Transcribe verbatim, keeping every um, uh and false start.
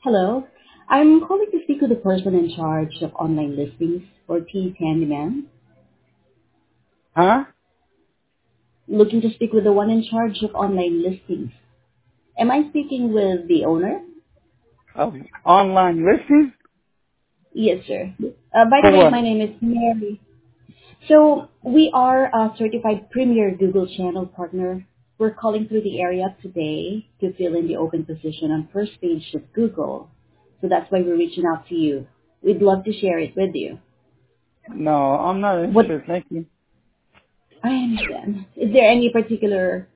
Hello. I'm calling to speak with the person in charge of online listings for T Handyman. Huh? Looking to speak with the one in charge of online listings. Am I speaking with the owner? Of online listing? Yes, sir. Uh, by the For way, what? my name is Mary. So we are a certified premier Google channel partner. We're calling through the area today to fill in the open position on first page of Google. So that's why we're reaching out to you. We'd love to share it with you. No, I'm not What interested. Thank you. I understand. Is there any particular